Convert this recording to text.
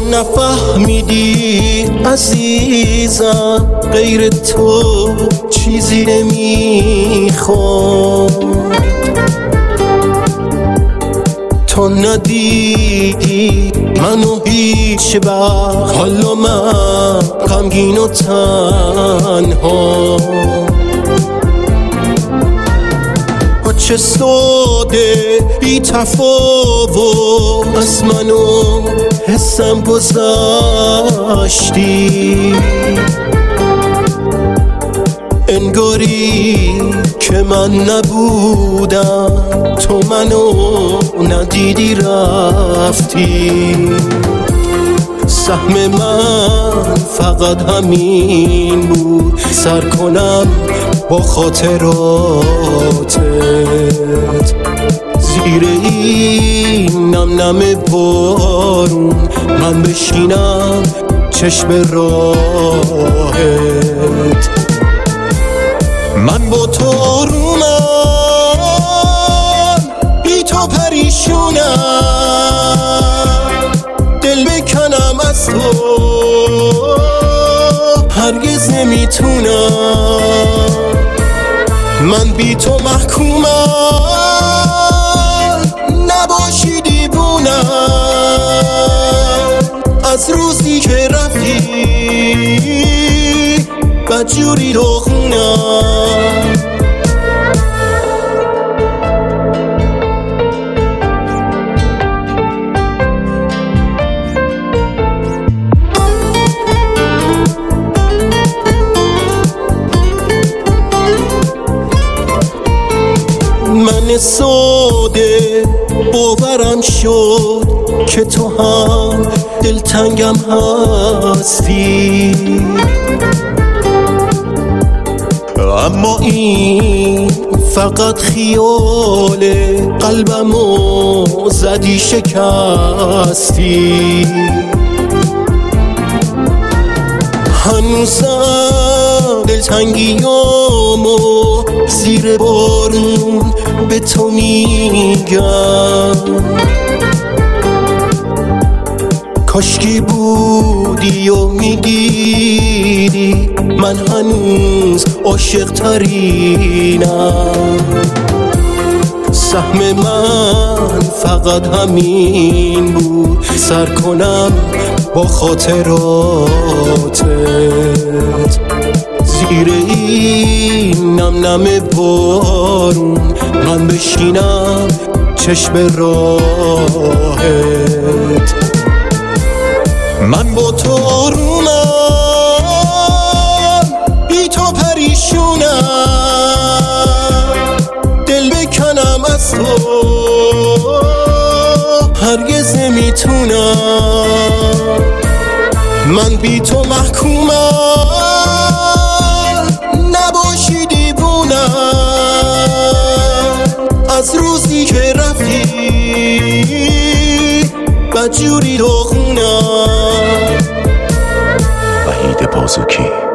نفهمیدی عزیزم، غیر تو چیزی نمیخوام. تو ندیدی منو هیچ وقت، حالا من غمگین و تنها. چه ساده بی تفاوت از منو حسم گذاشتی، انگاری که من نبودم، تو منو ندیدی رفتی. سهم من فقط همین بود، سر کنم با خاطراتت زیر این نم نم بارون، من بشینم چشم راهت. من با تو آرومم، بی تو پریشونم، دل بکنم از تو هرگز نمیتونم. من بی تو محکومم، نباشی دیوونم. از روزی که رفتی بدجوری داغونم. من ساده باورم شد که تو هم دلتنگم هستی، اما این فقط خیاله، قلبمو زدی شکستی. هنوزم دلتنگیامو زیر بارون به تو میگم، کاشکی بودی و میدیدی من هنوز عاشق ترینم. سهم من فقط همین بود، سر کنم با خاطراتت زیر این نم نم بارون، من بشینم چشم راهت. من با تو آرومم، بی تو پریشونم، دل بکنم از تو هرگز نمیتونم. من بی تو محکومم، نباشی دیوونم. از روزی که رفتی بدجوری داغونم. وحید بازوکی.